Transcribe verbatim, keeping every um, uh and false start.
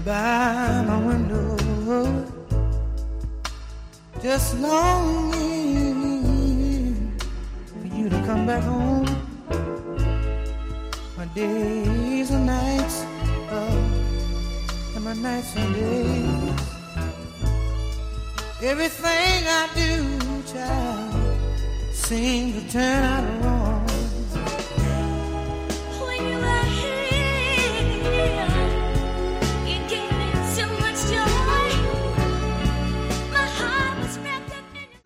by my window, just longing for you to come back home. My days and nights, oh, and my nights and days. Everything I do, child, seems to turn out